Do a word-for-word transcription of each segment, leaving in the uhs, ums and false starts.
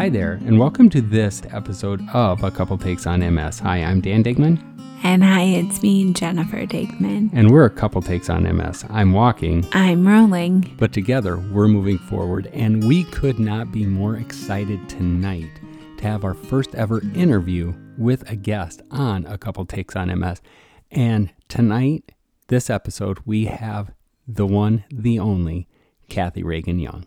there, and welcome to this episode of A Couple Takes on M S. Hi, I'm Dan Digman. And hi, it's me, Jennifer Digman. And we're A Couple Takes on M S. I'm walking. I'm rolling. But together, we're moving forward, and we could not be more excited tonight to have our first ever interview with a guest on A Couple Takes on M S. And tonight, this episode, we have the one, the only, Kathy Reagan Young.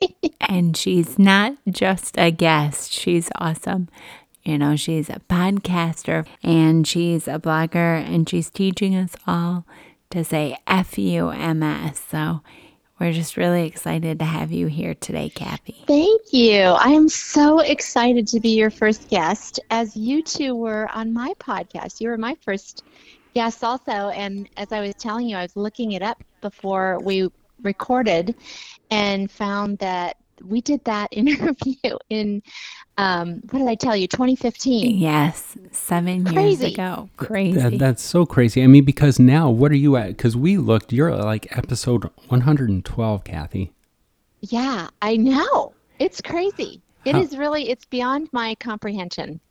And she's not just a guest. She's awesome. You know, she's a podcaster and she's a blogger and she's teaching us all to say F U M S. So we're just really excited to have you here today, Kathy. Thank you. I am so excited to be your first guest, as you two were on my podcast. You were my first guest also. And as I was telling you, I was looking it up before we recorded and found that we did that interview in, um, what did I tell you, twenty fifteen? Yes, seven crazy. years ago. Crazy. That, that's so crazy. I mean, because now, what are you at? Because we looked, you're at like episode one hundred twelve, Kathy. Yeah, I know. It's crazy. It How? is really, it's beyond my comprehension.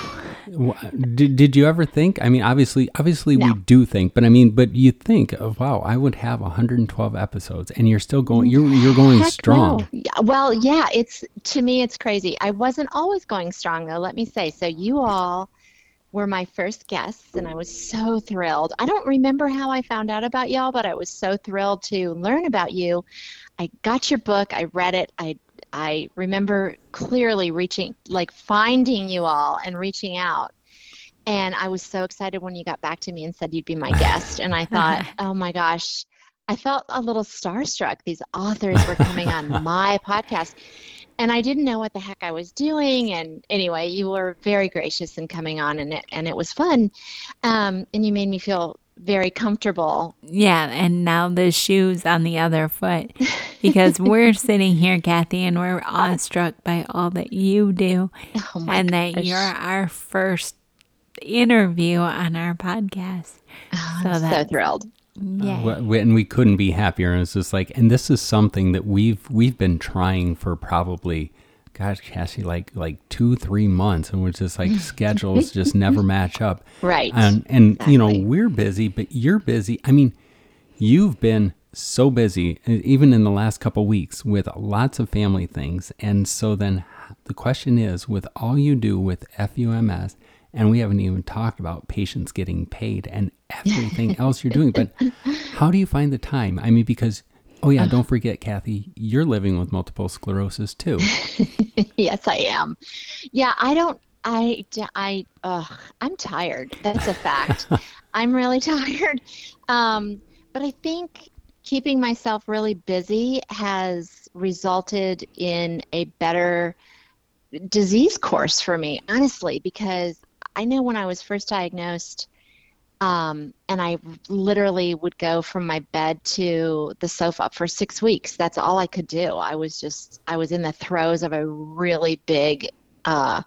Wow. Did, did you ever think, I mean, obviously, obviously No. we do think, but I mean, but you think, oh, wow, I would have one hundred twelve episodes and you're still going, you're, you're going Heck strong. no. Yeah, well, yeah, it's, to me, it's crazy. I wasn't always going strong, though, let me say. So you all were my first guests, and I was so thrilled. I don't remember how I found out about y'all, but I was so thrilled to learn about you. I got your book. I read it. I I remember clearly reaching, like finding you all and reaching out. And I was so excited when you got back to me and said you'd be my guest. And I thought, oh my gosh, I felt a little starstruck. These authors were coming on my podcast. And I didn't know what the heck I was doing. And anyway, you were very gracious in coming on, and it, and it was fun. Um, and you made me feel very comfortable. Yeah, and now the shoe's on the other foot, because we're sitting here, Kathy, and we're awestruck by all that you do, Oh my and gosh. that you're our first interview on our podcast. Oh, So I'm so that's- thrilled. Yeah. Uh, we- and we couldn't be happier. And it's just like, and this is something that we've we've been trying for probably, gosh, Cassie, like like two, three months, and we're just like schedules just never match up. Right. And and you know, Exactly. we're busy, but you're busy. I mean, you've been so busy, e- even in the last couple weeks, with lots of family things. And so then the question is, with all you do with F U M S, and we haven't even talked about patients getting paid and everything else you're doing, but how do you find the time? I mean, because, oh yeah, don't forget, Kathy, you're living with multiple sclerosis too. Yes, I am. Yeah, I don't, I, I, ugh, I'm tired. That's a fact. I'm really tired. Um, but I think keeping myself really busy has resulted in a better disease course for me, honestly, because I know when I was first diagnosed, um, and I literally would go from my bed to the sofa for six weeks. That's all I could do. I was just, I was in the throes of a really big uh,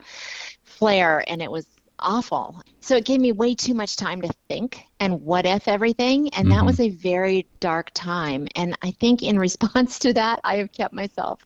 flare, and it was awful. So it gave me way too much time to think and what if everything. And Mhm. that was a very dark time. And I think in response to that, I have kept myself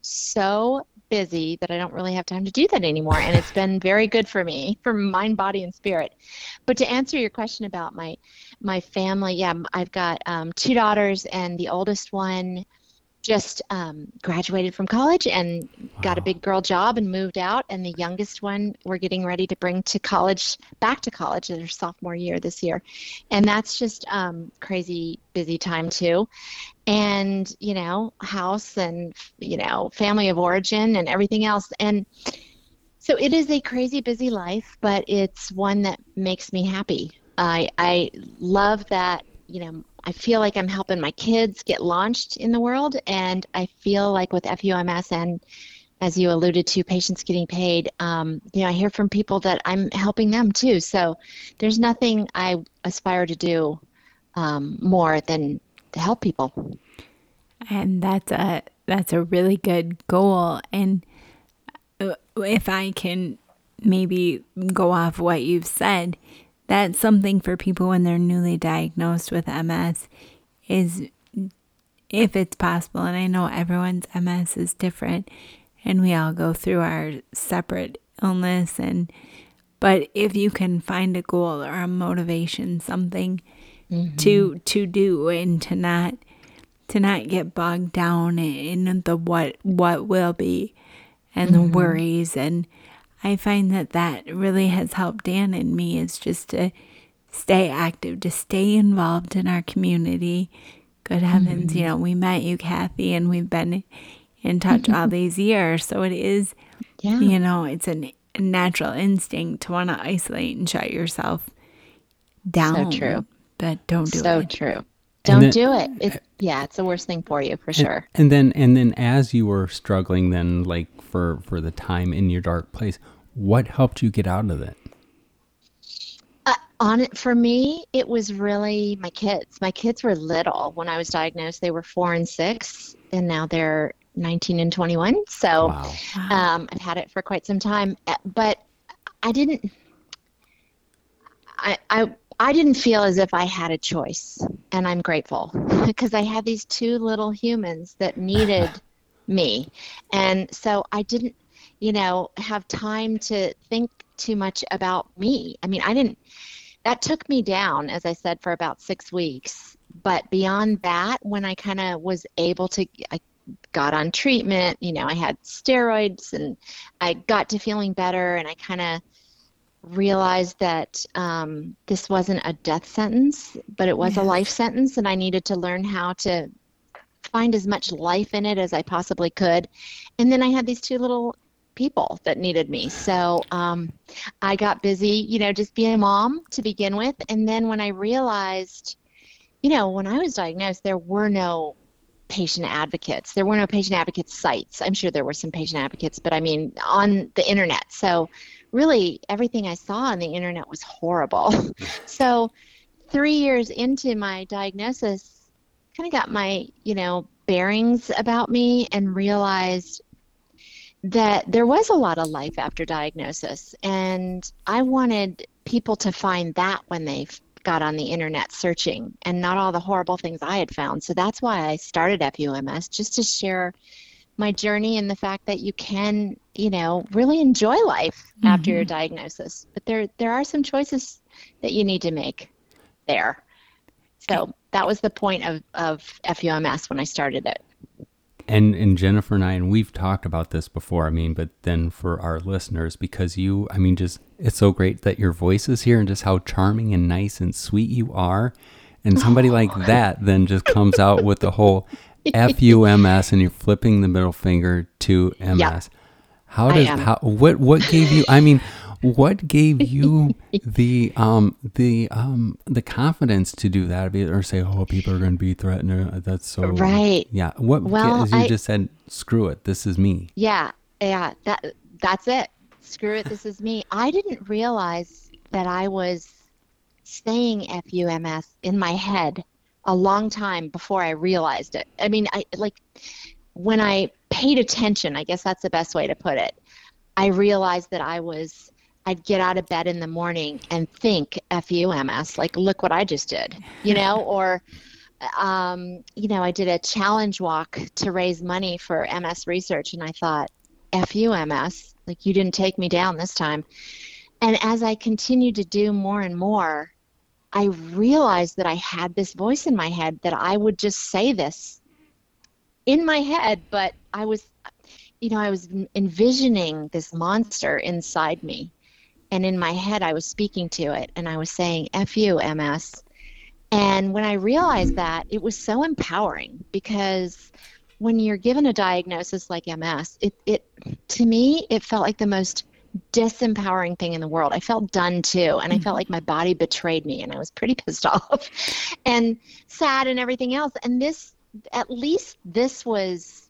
so busy that I don't really have time to do that anymore. And it's been very good for me, for mind, body, and spirit. But to answer your question about my my family, yeah, I've got um, two daughters, and the oldest one just um, graduated from college and got a Wow. big girl job and moved out. And the youngest one we're getting ready to bring to college, back to college in her sophomore year this year. And that's just um, crazy busy time too. And, you know, house and, you know, family of origin and everything else. And so it is a crazy busy life, but it's one that makes me happy. I, I love that, you know, I feel like I'm helping my kids get launched in the world. And I feel like with F U M S and, as you alluded to, patients getting paid, um, you know, I hear from people that I'm helping them too. So there's nothing I aspire to do um, more than to help people. And that's a that's a really good goal. And uh, if I can maybe go off what you've said, that's something for people when they're newly diagnosed with M S is, if it's possible, and I know everyone's M S is different, and we all go through our separate illness. And but if you can find a goal or a motivation, something mm-hmm. to to do, and to not to not get bogged down in the what what will be and mm-hmm. the worries. And I find that that really has helped Dan and me, is just to stay active, to stay involved in our community. Good heavens, mm-hmm. you know, we met you, Kathy, and we've been in touch all these years. So it is, yeah. you know, it's an, a natural instinct to want to isolate and shut yourself down. So true. But don't do so it. So true. Don't then, do it. It. Yeah, it's the worst thing for you, for and, sure. And then, and then as you were struggling then, like for, for the time in your dark place, what helped you get out of it? Uh, on it for me, it was really my kids. My kids were little when I was diagnosed. They were four and six, and now they're nineteen and twenty-one. So wow. um, I've had it for quite some time. But I didn't. I I I didn't feel as if I had a choice, and I'm grateful because I had these two little humans that needed me, and so I didn't, you know, have time to think too much about me. I mean, I didn't. That took me down, as I said, for about six weeks. But beyond that, when I kind of was able to, I got on treatment, you know, I had steroids and I got to feeling better, and I kind of realized that um, this wasn't a death sentence, but it was yes. a life sentence, and I needed to learn how to find as much life in it as I possibly could. And then I had these two little people that needed me. So um, I got busy, you know, just being a mom to begin with. And then when I realized, you know, when I was diagnosed, there were no patient advocates. There were no patient advocate sites. I'm sure there were some patient advocates, but I mean, on the internet. So really everything I saw on the internet was horrible. So three years into my diagnosis, kind of got my, you know, bearings about me and realized that there was a lot of life after diagnosis, and I wanted people to find that when they got on the internet searching, and not all the horrible things I had found. So that's why I started F U M S, just to share my journey and the fact that you can, you know, really enjoy life mm-hmm. after your diagnosis. But there there are some choices that you need to make there. So that was the point of, of F U M S when I started it. And and Jennifer and I, and we've talked about this before, I mean, but then for our listeners, because you, I mean, just, it's so great that your voice is here and just how charming and nice and sweet you are. And somebody oh. like that then just comes out with the whole F U M S, and you're flipping the middle finger to M S. Yep. How does, how, what, what gave you, I mean, what gave you the um the um the confidence to do that, or say, oh, people are going to be threatened? That's so right. Yeah. What? Well, as you I, just said, screw it. This is me. Yeah. Yeah. That that's it. Screw it. This is me. I didn't realize that I was saying F U M S in my head a long time before I realized it. I mean, I like when I paid attention. I guess that's the best way to put it. I realized that I was. I'd get out of bed in the morning and think F U M S, like, look what I just did, you know, or, um, you know, I did a challenge walk to raise money for M S research, and I thought, F U M S, like, you didn't take me down this time. And as I continued to do more and more, I realized that I had this voice in my head that I would just say this in my head, but I was, you know, I was envisioning this monster inside me. And in my head, I was speaking to it, and I was saying F U M S. And when I realized that, it was so empowering, because when you're given a diagnosis like M S, it, it to me, it felt like the most disempowering thing in the world. I felt done too, and I felt like my body betrayed me, and I was pretty pissed off and sad and everything else. And this, at least this was,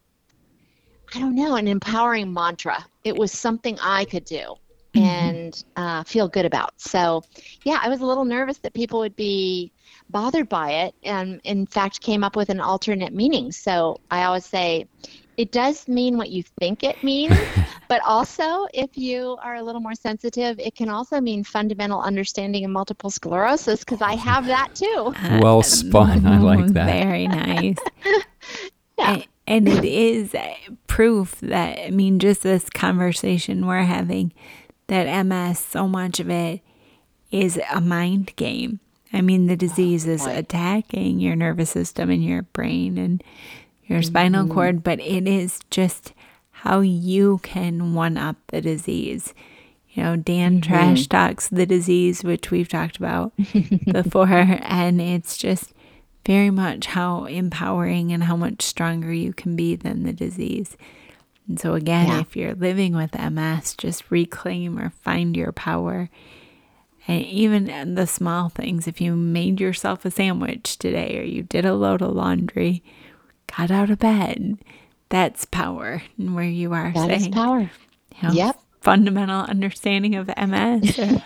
I don't know, an empowering mantra. It was something I could do and uh, feel good about. So, yeah, I was a little nervous that people would be bothered by it, and in fact came up with an alternate meaning. So I always say, it does mean what you think it means, but also if you are a little more sensitive, it can also mean fundamental understanding of multiple sclerosis, because I have that too. Well spun. I like that. Very nice. Yeah. And it is proof that, I mean, just this conversation we're having, that M S, so much of it is a mind game. I mean, the disease is attacking your nervous system and your brain and your spinal mm-hmm. cord, but it is just how you can one-up the disease. You know, Dan mm-hmm. trash talks the disease, which we've talked about before, and it's just very much how empowering and how much stronger you can be than the disease. And so again, yeah. if you're living with M S, just reclaim or find your power. And even the small things, if you made yourself a sandwich today or you did a load of laundry, got out of bed, that's power. And where you are that saying, is power. You know, yep. fundamental understanding of M S. Or,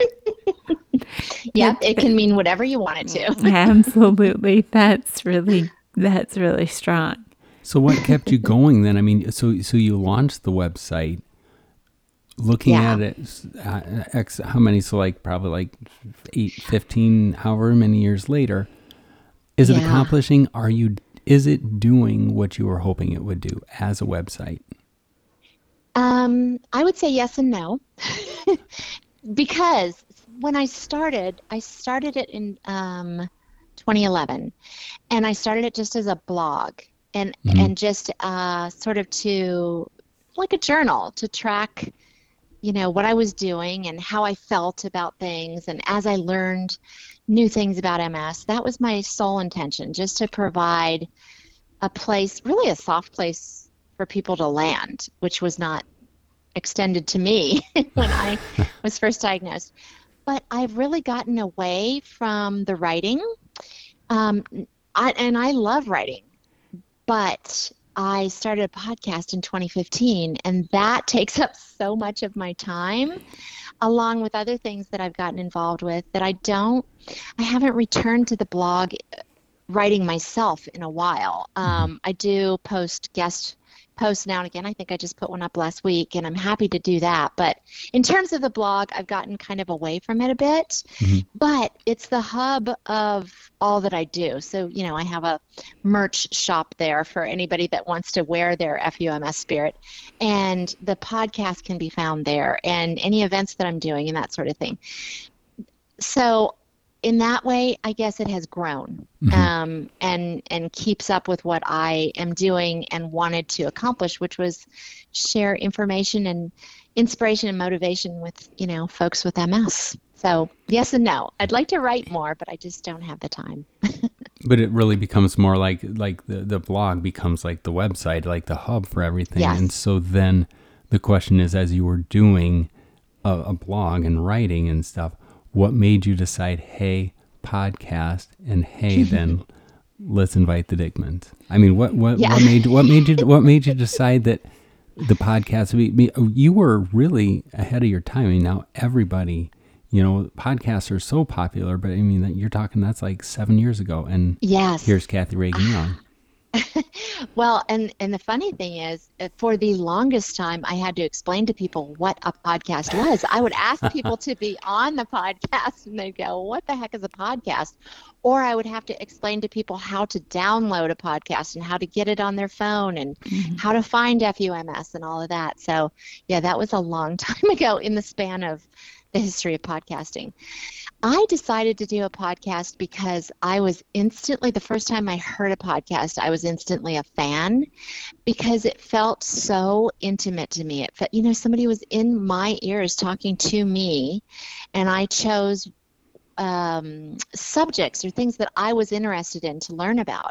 yep, it can mean whatever you want it to. Absolutely. That's really, that's really strong. So what kept you going then? I mean, so so you launched the website, looking yeah. at it, uh, X, how many, so like probably like eight, fifteen, however many years later, is it yeah. accomplishing, are you, is it doing what you were hoping it would do as a website? Um, I would say yes and no, because when I started, I started it in um, twenty eleven, and I started it just as a blog. And mm-hmm. and just uh, sort of to, like a journal, to track, you know, what I was doing and how I felt about things. And as I learned new things about M S, that was my sole intention, just to provide a place, really a soft place for people to land, which was not extended to me when I was first diagnosed. But I've really gotten away from the writing, um, I, and I love writing. But I started a podcast in twenty fifteen, and that takes up so much of my time, along with other things that I've gotten involved with, that I don't, I haven't returned to the blog writing myself in a while. Um, I do post guest posts now and again. I think I just put one up last week, and I'm happy to do that. But in terms of the blog, I've gotten kind of away from it a bit, mm-hmm. but it's the hub of all that I do. So, you know, I have a merch shop there for anybody that wants to wear their F U M S spirit, and the podcast can be found there, and any events that I'm doing and that sort of thing. So in that way, I guess it has grown, mm-hmm. um, and and keeps up with what I am doing and wanted to accomplish, which was share information and inspiration and motivation with, you know, folks with M S. So yes and no. I'd like to write more, but I just don't have the time. But it really becomes more like like the, the blog becomes like the website, like the hub for everything. Yes. And so then the question is, as you were doing a, a blog and writing and stuff, what made you decide, hey, podcast, and hey, then let's invite the Dickmans? I mean, what what, yeah. what made what made you what made you decide that the podcast would be? You were really ahead of your time. I mean, now everybody, you know, podcasts are so popular, but I mean, that you're talking that's like seven years ago, and yes, here's Kathy Reagan Young. Well, and, and the funny thing is, for the longest time, I had to explain to people what a podcast was. I would ask people to be on the podcast, and they'd go, what the heck is a podcast? Or I would have to explain to people how to download a podcast and how to get it on their phone and mm-hmm. how to find F U M S and all of that. So, yeah, that was a long time ago in the span of the history of podcasting. I decided to do a podcast because I was instantly, the first time I heard a podcast, I was instantly a fan, because it felt so intimate to me. It felt, you know, somebody was in my ears talking to me, and I chose um, subjects or things that I was interested in to learn about.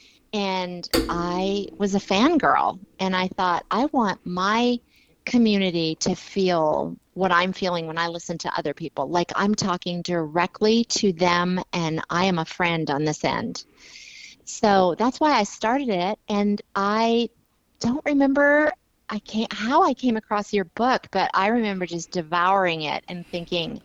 And I was a fangirl, and I thought, I want my community to feel what I'm feeling when I listen to other people, like I'm talking directly to them and I am a friend on this end. So that's why I started it. And I don't remember I can't how I came across your book, but I remember just devouring it and thinking,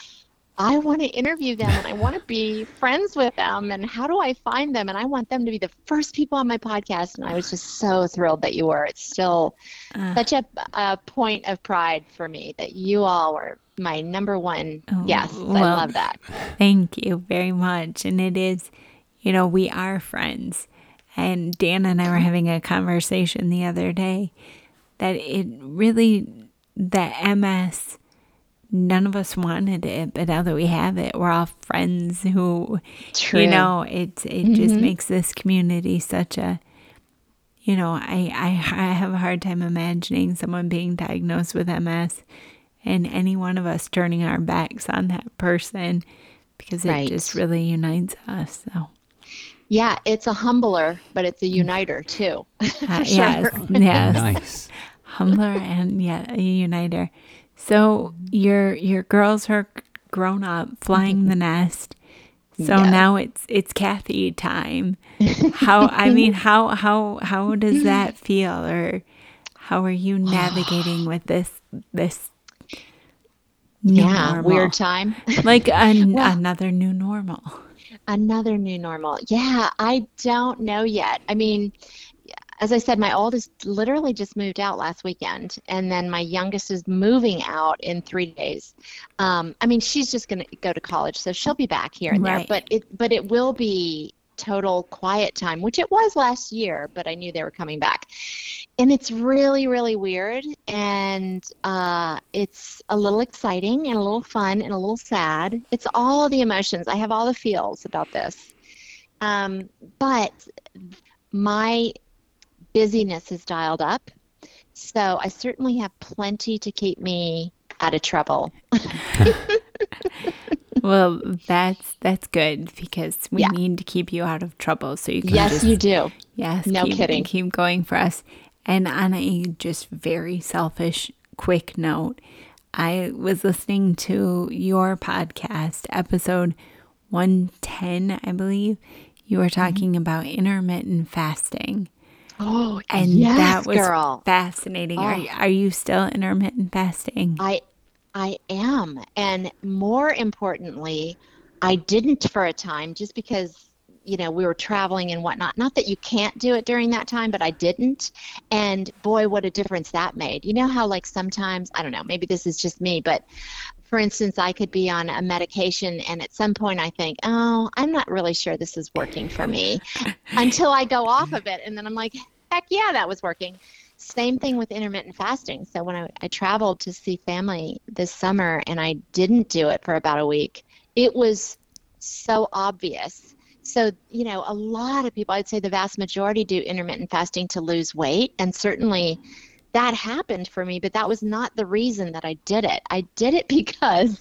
I want to interview them and I want to be friends with them, and how do I find them? And I want them to be the first people on my podcast. And I was just so thrilled that you were. It's still uh, such a, a point of pride for me that you all were my number one. Oh, yes, well, I love that. Thank you very much. And it is, you know, we are friends. And Dan and I were having a conversation the other day that it really, that M S, none of us wanted it, but now that we have it, we're all friends who, True. you know, it, it Mhm. just makes this community such a, you know, I, I, I have a hard time imagining someone being diagnosed with M S and any one of us turning our backs on that person because it Right. just really unites us. So. Yeah, it's a humbler, but it's a uniter too. Uh, For yes, sure. yes. Nice. Humbler and yeah, a uniter. So your your girls are grown up, flying the nest. So Yes. now it's it's Kathy time. How I mean, how how how does that feel, or how are you navigating with this this new Yeah, normal? weird time. Like an, Well- another new normal. Another new normal. Yeah, I don't know yet. I mean, as I said, my oldest literally just moved out last weekend, and then my youngest is moving out in three days. Um, I mean, she's just going to go to college, so she'll be back here and Right. there. But it, but it will be total quiet time, which it was last year. But I knew they were coming back, and it's really, really weird, and uh, it's a little exciting and a little fun and a little sad. It's all the emotions. I have all the feels about this, um, but my busyness is dialed up, so I certainly have plenty to keep me out of trouble. Well, that's that's good because we Yeah. need to keep you out of trouble so you can Yes, just you do. yes, No keep, kidding. keep going for us. And on a just very selfish quick note, I was listening to your podcast, episode one ten, I believe. You were talking about intermittent fasting. Oh, And yes, that was girl. fascinating. Are, Oh. are you still intermittent fasting? I I am. And more importantly, I didn't for a time just because, you know, we were traveling and whatnot. Not that you can't do it during that time, but I didn't. And boy, what a difference that made. You know how like sometimes, I don't know, maybe this is just me, but for instance, I could be on a medication and at some point I think, oh, I'm not really sure this is working for me until I go off of it. And then I'm like, heck yeah, that was working. Same thing with intermittent fasting. So when I, I traveled to see family this summer and I didn't do it for about a week, it was so obvious. So, you know, a lot of people, I'd say the vast majority do intermittent fasting to lose weight. And certainly that happened for me, but that was not the reason that I did it. I did it because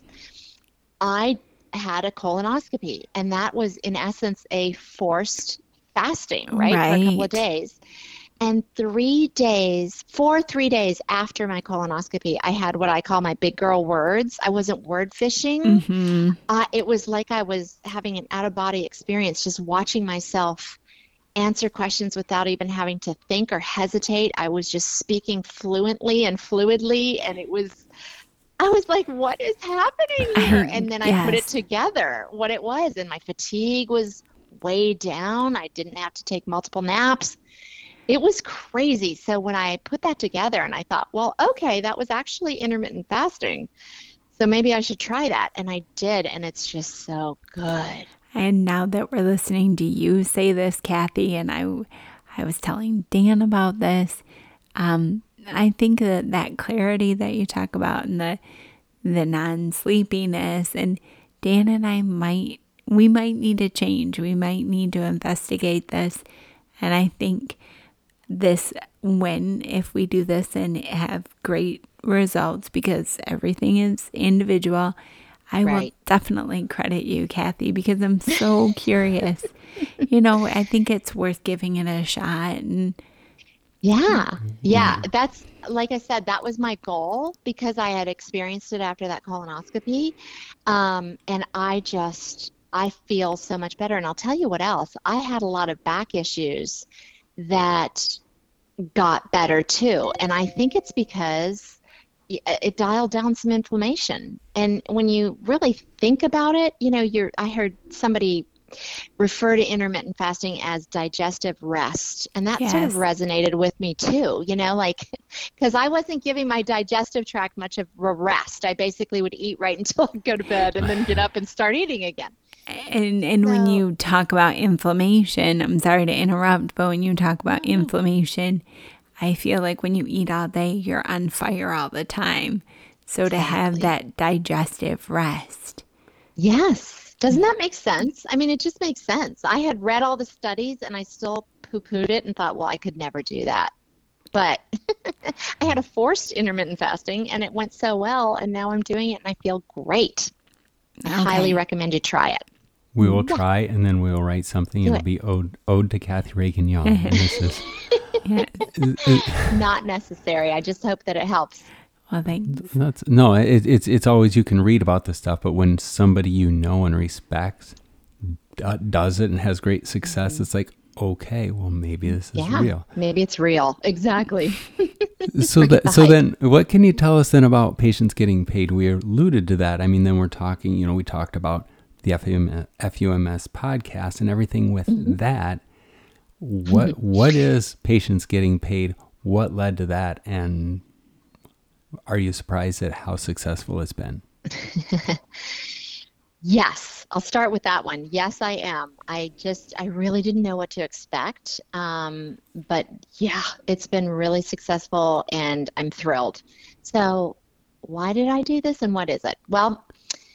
I had a colonoscopy, and that was in essence a forced fasting, right? For a couple Right. of days. And three days, four, three days after my colonoscopy, I had what I call my big girl words. I wasn't word fishing. hmm Uh, it was like I was having an out-of-body experience, just watching myself answer questions without even having to think or hesitate. I was just speaking fluently and fluidly, and it was, I was like, what is happening here? And then I put it Yes. together, what it was, and my fatigue was way down. I didn't have to take multiple naps. It was crazy. So when I put that together and I thought, well, okay, that was actually intermittent fasting. So maybe I should try that. And I did. And it's just so good. And now that we're listening to you say this, Kathy, and I, I was telling Dan about this, um, I think that that clarity that you talk about and the the non-sleepiness, and Dan and I might, we might need to change. We might need to investigate this. And I think this, when, if we do this and have great results, because everything is individual, I will Right. definitely credit you, Kathy, because I'm so curious. You know, I think it's worth giving it a shot. And Yeah. Yeah. That's, like I said, that was my goal because I had experienced it after that colonoscopy. Um, and I just, I feel so much better. And I'll tell you what else. I had a lot of back issues that got better too. And I think it's because y- it dialed down some inflammation. And when you really think about it, you know, you're, I heard somebody refer to intermittent fasting as digestive rest. And that sort of Yes. resonated with me too, you know, like, because I wasn't giving my digestive tract much of a rest. I basically would eat right until I go to bed and then get up and start eating again. And and when So- you talk about inflammation, I'm sorry to interrupt, but when you talk about No. inflammation, I feel like when you eat all day, you're on fire all the time. So to have Exactly. that digestive rest. Yes. Doesn't that make sense? I mean, it just makes sense. I had read all the studies and I still poo-pooed it and thought, well, I could never do that. But I had a forced intermittent fasting and it went so well, and now I'm doing it and I feel great. I highly Okay. recommend you try it. We will try, and then we'll write something. Do It'll it. be ode, ode to Kathy Reagan Young. And this is Yeah. Not necessary. I just hope that it helps. Well, thanks. that's no. It, it's it's always, you can read about this stuff, but when somebody you know and respects uh, does it and has great success, it's like, okay, well, maybe this is Yeah. real. Maybe it's real. Exactly. So that, the so hype. then, what can you tell us then about patients getting paid? We alluded to that. I mean, then we're talking. You know, we talked about the F U M, F U M S podcast and everything with Mm-hmm. that. What what is patients getting paid? What led to that? And are you surprised at how successful it's been? Yes, I'll start with that one. Yes, I am. I just, I really didn't know what to expect. Um, but yeah, it's been really successful and I'm thrilled. So, why did I do this and what is it? Well,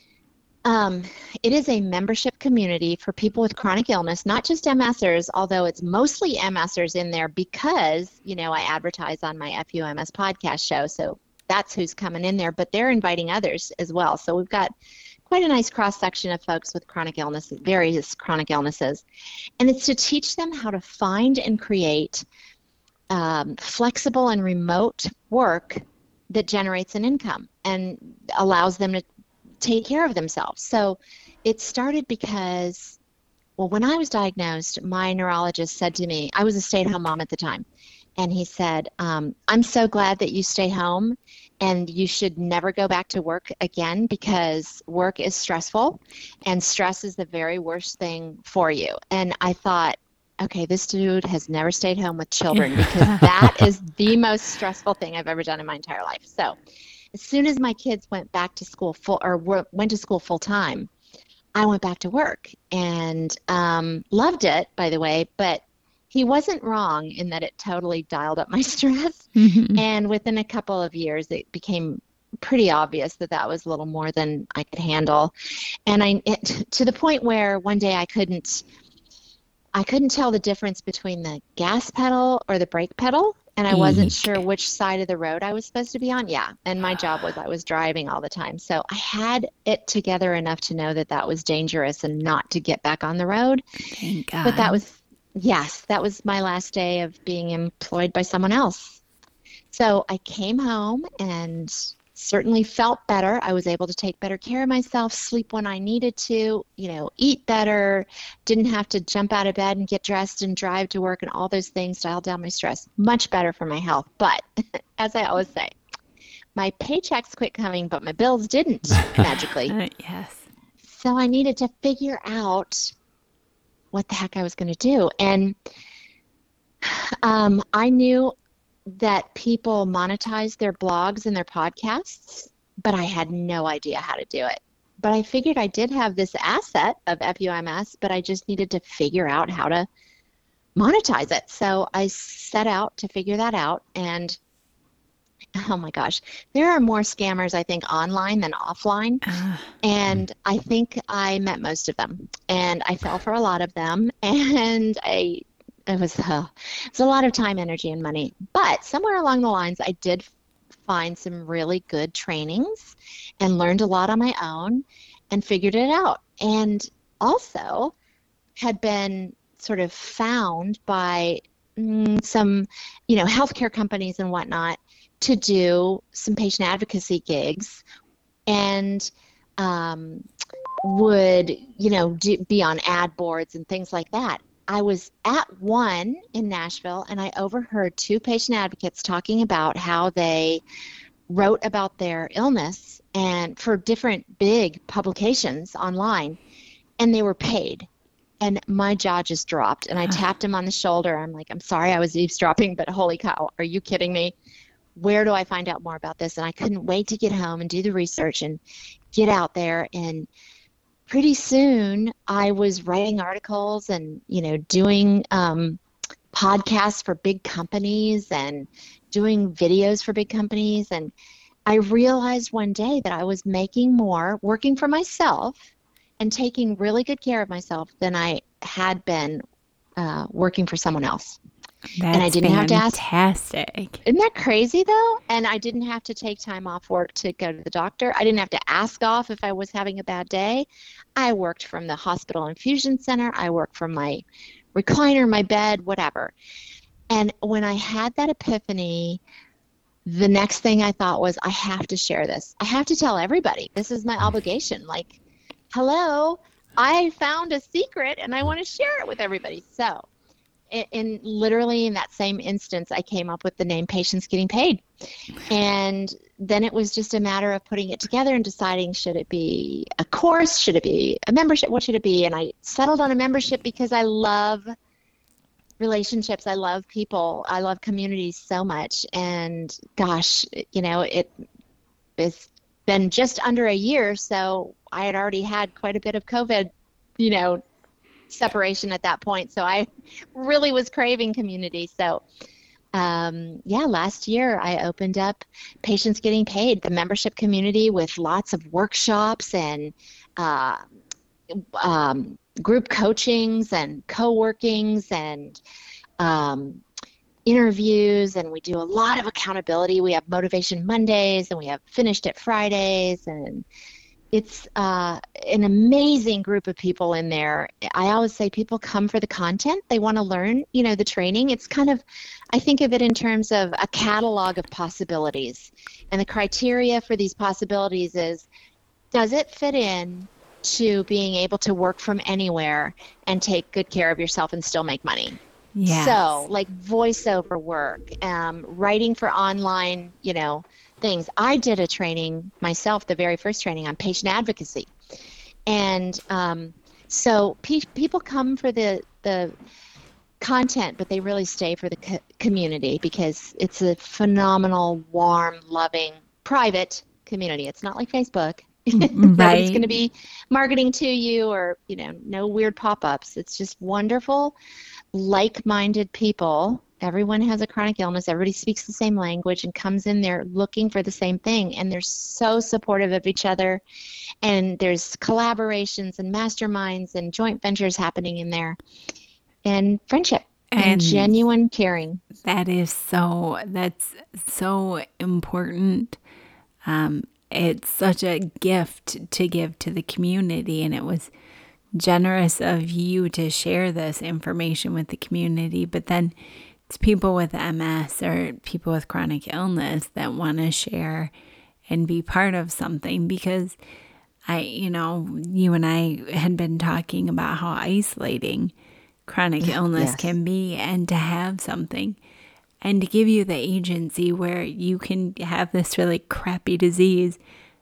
um, it is a membership community for people with chronic illness, not just MSers, although it's mostly MSers in there because, you know, I advertise on my F U M S podcast show. So that's who's coming in there, but they're inviting others as well. So we've got quite a nice cross section of folks with chronic illnesses, various chronic illnesses. And it's to teach them how to find and create um, flexible and remote work that generates an income and allows them to take care of themselves. So it started because, well, when I was diagnosed, my neurologist said to me, I was a stay-at-home mom at the time, and he said, um, I'm so glad that you stay home and you should never go back to work again because work is stressful and stress is the very worst thing for you. And I thought, okay, this dude has never stayed home with children because that is the most stressful thing I've ever done in my entire life. So as soon as my kids went back to school full or were, went to school full time, I went back to work and um, loved it, by the way, but he wasn't wrong in that it totally dialed up my stress. Mhm. And within a couple of years, it became pretty obvious that that was a little more than I could handle. And I, it, to the point where one day I couldn't, I couldn't tell the difference between the gas pedal or the brake pedal. And I wasn't Eek. sure which side of the road I was supposed to be on. Yeah. And my job was I was driving all the time. So I had it together enough to know that that was dangerous and not to get back on the road. Thank God. But that was, yes, that was my last day of being employed by someone else. So I came home and certainly felt better. I was able to take better care of myself, sleep when I needed to, you know, eat better, didn't have to jump out of bed and get dressed and drive to work and all those things, dial down my stress. Much better for my health. But as I always say, my paychecks quit coming, but my bills didn't magically. Uh, yes. So I needed to figure out what the heck I was going to do. And um, I knew that people monetize their blogs and their podcasts, but I had no idea how to do it. But I figured I did have this asset of F U M S, but I just needed to figure out how to monetize it. So I set out to figure that out. And oh my gosh, there are more scammers, I think, online than offline. Ah, And I think I met most of them. And I fell for a lot of them. And I it was, uh, it was a lot of time, energy, and money. But somewhere along the lines, I did find some really good trainings and learned a lot on my own and figured it out. And also had been sort of found by mm, some, you know, healthcare companies and whatnot to do some patient advocacy gigs and um, would, you know, do, be on ad boards and things like that. I was at one in Nashville and I overheard two patient advocates talking about how they wrote about their illness and for different big publications online, and they were paid. And my jaw just dropped and I tapped him on the shoulder. I'm like, I'm sorry I was eavesdropping, but holy cow, are you kidding me? Where do I find out more about this? And I couldn't wait to get home and do the research and get out there and pretty soon I was writing articles and, you know, doing um, podcasts for big companies and doing videos for big companies. And I realized one day that I was making more working for myself and taking really good care of myself than I had been uh, working for someone else. That's and I didn't have to ask. fantastic. Isn't that crazy though? And I didn't have to take time off work to go to the doctor. I didn't have to ask off if I was having a bad day. I worked from the hospital infusion center. I worked from my recliner, my bed, whatever. And when I had that epiphany, the next thing I thought was, I have to share this. I have to tell everybody. This is my obligation. Like, hello, I found a secret and I want to share it with everybody. So in, in literally in that same instance, I came up with the name Patients Getting Paid. And then it was just a matter of putting it together and deciding, should it be a course? Should it be a membership? What should it be? And I settled on a membership because I love relationships. I love people. I love communities so much. And gosh, you know, it, it's been just under a year. So I had already had quite a bit of COVID, you know, separation at that point. So I really was craving community. So um, yeah, last year I opened up Patients Getting Paid, the membership community with lots of workshops and uh, um, group coachings and co-workings and um, interviews, and we do a lot of accountability. We have Motivation Mondays and we have Finished It Fridays, and it's uh, an amazing group of people in there. I always say people come for the content. They want to learn, you know, the training. It's kind of, I think of it in terms of a catalog of possibilities. And the criteria for these possibilities is, does it fit in to being able to work from anywhere and take good care of yourself and still make money? Yes. So like voiceover work, um, writing for online, you know, things. I did a training myself, the very first training on patient advocacy. And um, so pe- people come for the, the content, but they really stay for the co- community because it's a phenomenal, warm, loving, private community. It's not like Facebook. Right. Nobody's going to be marketing to you or, you know, no weird pop-ups. It's just wonderful, like-minded people. Everyone has a chronic illness. Everybody speaks the same language and comes in there looking for the same thing. And they're so supportive of each other. And there's collaborations and masterminds and joint ventures happening in there. And friendship and, and genuine caring. That is so, that's so important. Um, it's such a gift to give to the community. And it was generous of you to share this information with the community. But then it's people with M S or people with chronic illness that want to share and be part of something, because I, you know, you and I had been talking about how isolating chronic illness Yes. can be, and to have something and to give you the agency where you can have this really crappy disease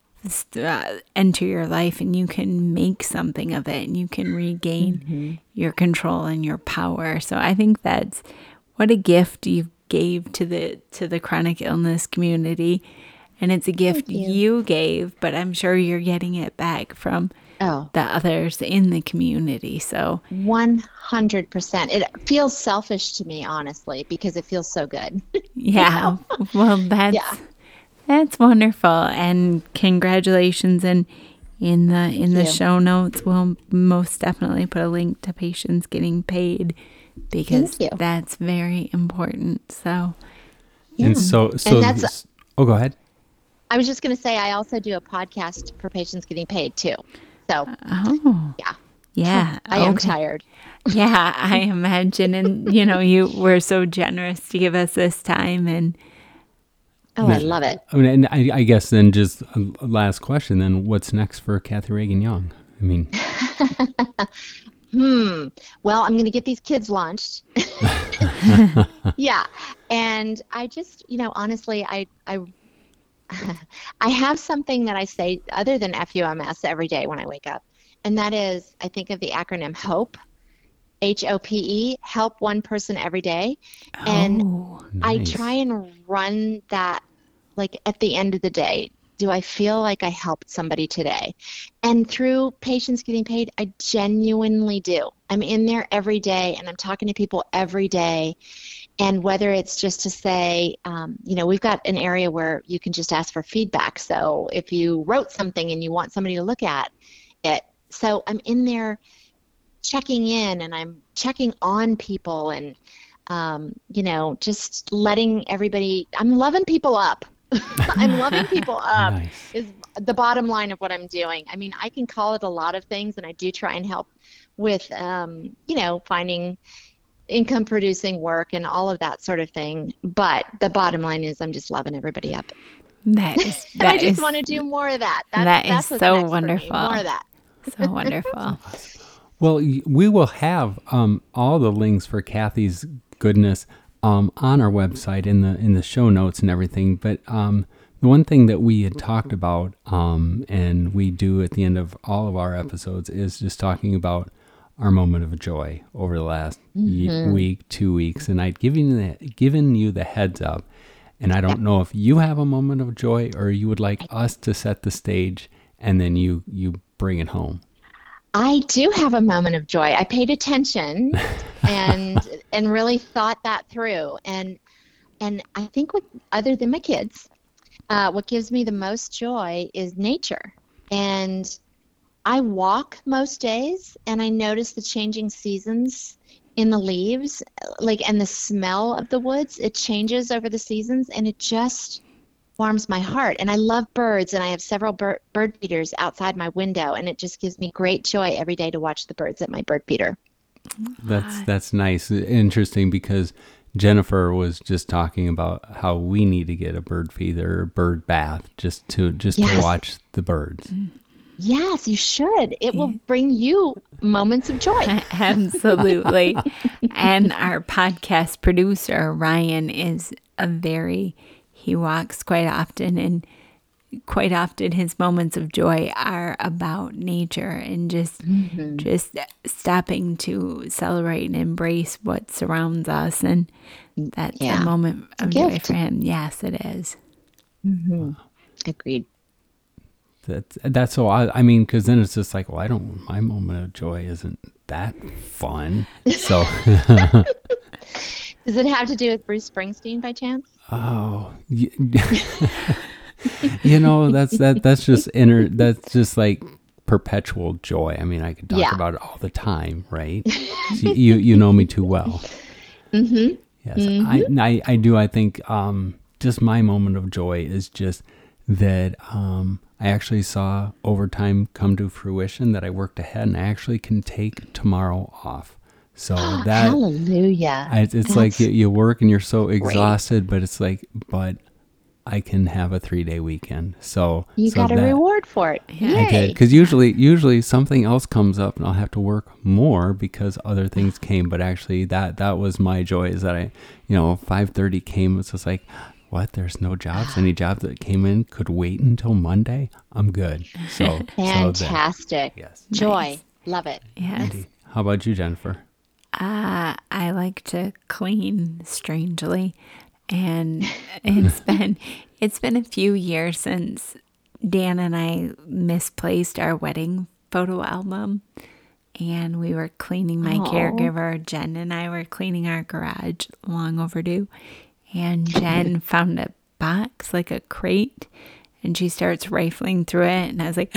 uh, enter your life and you can make something of it and you can regain mm-hmm. your control and your power. So I think that's what a gift you gave to the to the chronic illness community. And it's a gift you. you gave, but I'm sure you're getting it back from oh. the others in the community. So one hundred percent. It feels selfish to me, honestly, because it feels so good. Yeah. Well, that's yeah. that's wonderful. And congratulations. And in the in Thank the you. show notes, we'll most definitely put a link to Patients Getting Paid, because that's very important. So yeah. And so so and that's, oh, go ahead. I was just going to say, I also do a podcast for Patients Getting Paid too. So, oh, yeah. Yeah. I am okay. tired. Yeah, I imagine. And, you know, you were so generous to give us this time. And oh, I love it. I mean, and I, I guess then just a last question, then what's next for Kathy Reagan Young? I mean. hmm. Well, I'm going to get these kids launched. Yeah. And I just, you know, honestly, I, I, I have something that I say other than F U M S every day when I wake up. And that is, I think of the acronym HOPE, H O P E, help one person every day. And oh, I nice. try and run that like at the end of the day. do I feel like I helped somebody today? And through Patients Getting Paid, I genuinely do. I'm in there every day, and I'm talking to people every day. And whether it's just to say, um, you know, we've got an area where you can just ask for feedback. So if you wrote something and you want somebody to look at it, so I'm in there checking in, and I'm checking on people, and, um, you know, just letting everybody, I'm loving people up. I'm loving people up Nice. is the bottom line of what I'm doing. I mean, I can call it a lot of things, and I do try and help with, um, you know, finding income producing work and all of that sort of thing. But the bottom line is I'm just loving everybody up. That is, And that I just is, want to do more of that. That's, that that's is what's so next for me, wonderful. more of that. so wonderful. Well, y- we will have um, all the links for Kathy's goodness um, on our website in the in the show notes and everything. But um, the one thing that we had talked about, um, and we do at the end of all of our episodes, is just talking about our moment of joy over the last Mm-hmm. ye- week, two weeks, and I'd given the given you the heads up. And I don't know if you have a moment of joy, or you would like us to set the stage and then you you bring it home. I do have a moment of joy. I paid attention and and really thought that through. And and I think what, other than my kids, uh, what gives me the most joy is nature. And I walk most days, and I notice the changing seasons in the leaves, like, and the smell of the woods. It changes over the seasons, and it just warms my heart. And I love birds, and I have several bird, bird feeders outside my window, and it just gives me great joy every day to watch the birds at my bird feeder. That's that's nice, interesting, because Jennifer was just talking about how we need to get a bird feeder, or bird bath, just to just Yes. to watch the birds. Yes, you should. It will bring you moments of joy. Absolutely. And our podcast producer, Ryan, is a very, he walks quite often, and quite often his moments of joy are about nature and just Mm-hmm. just stopping to celebrate and embrace what surrounds us. And that's Yeah. a moment of a joy gift. for him. Yes, it is. Agreed. That's that's so I, I mean, because then it's just like, well, I don't. My moment of joy isn't that fun. So, Does it have to do with Bruce Springsteen by chance? oh, y- you know, that's that that's just inner. That's just like perpetual joy. I mean, I could talk Yeah. about it all the time, right? So you you know me too well. Mm-hmm. Yes, I, I I do. I think um, just my moment of joy is just that um, I actually saw overtime come to fruition, that I worked ahead, and I actually can take tomorrow off. So that Hallelujah. I, it's like That's you, you work and you're so exhausted, but it's like, but I can have a three day weekend. So You so got a that- reward for it. I Yay. did, because usually, usually something else comes up and I'll have to work more because other things came. But actually, that that was my joy, is that I, you know, five thirty came. It's just like, what? There's no jobs. Any job that came in could wait until Monday. I'm good. So so then- Fantastic. yes. Joy. Love it. Yes. How about you, Jennifer? Uh, I like to clean, strangely, and it's been it's been a few years since Dan and I misplaced our wedding photo album, and we were cleaning. My Aw. caregiver Jen and I were cleaning our garage, long overdue, and Jen found a box, like a crate, and she starts rifling through it, and I was like,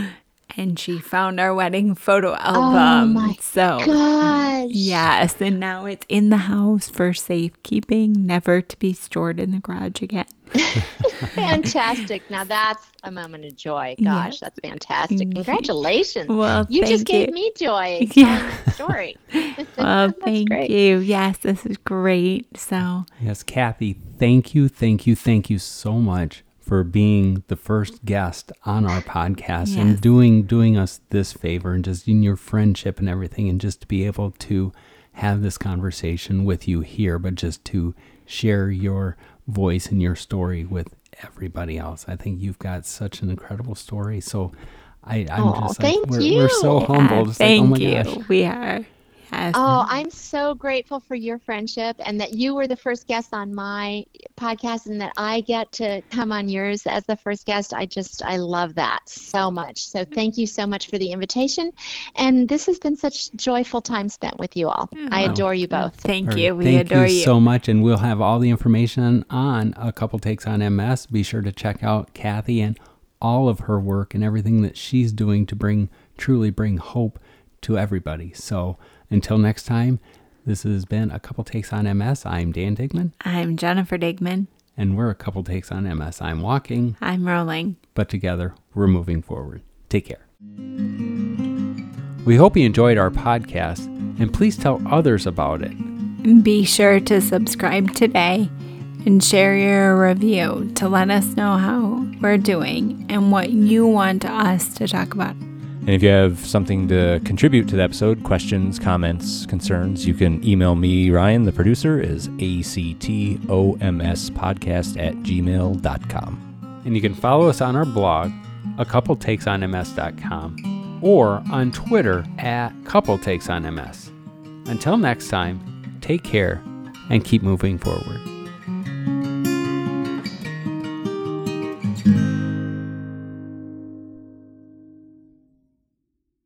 and she found our wedding photo album. my so Gosh. yes, and now it's in the house for safekeeping, never to be stored in the garage again. Fantastic. Now that's a moment of joy. Gosh, Yeah. that's fantastic. Congratulations. Well, you just thank gave you. me joy Yeah. telling that story. Well, That's thank great. you. Yes, this is great. So, Yes, Kathy, thank you, thank you, thank you so much for being the first guest on our podcast Yes. and doing doing us this favor, and just in your friendship and everything, and just to be able to have this conversation with you here, but just to share your voice and your story with everybody else. I think you've got such an incredible story. So I, I'm Aw, just like, thank we're, we're so you. humbled. yeah, It's like, oh thank my you. gosh. We are. Yes. Oh, I'm so grateful for your friendship and that you were the first guest on my podcast and that I get to come on yours as the first guest. I just, I love that so much. So thank you so much for the invitation. And this has been such joyful time spent with you all. I adore you both. Thank All you. right. We Thank adore you you. so much. And we'll have all the information on A Couple Takes on M S. Be sure to check out Kathy and all of her work and everything that she's doing to bring, truly bring hope to everybody. So until next time, this has been A Couple Takes on M S. I'm Dan Digman. I'm Jennifer Digman. And we're A Couple Takes on M S. I'm walking. I'm rolling. But together, we're moving forward. Take care. We hope you enjoyed our podcast, and please tell others about it. Be sure to subscribe today and share your review to let us know how we're doing and what you want us to talk about. And if you have something to contribute to the episode, questions, comments, concerns, you can email me, Ryan, the producer, is A C T O M S podcast at gmail dot com. And you can follow us on our blog, a couple takes on M S dot com, or on Twitter at couple takes on M S. Until next time, take care and keep moving forward.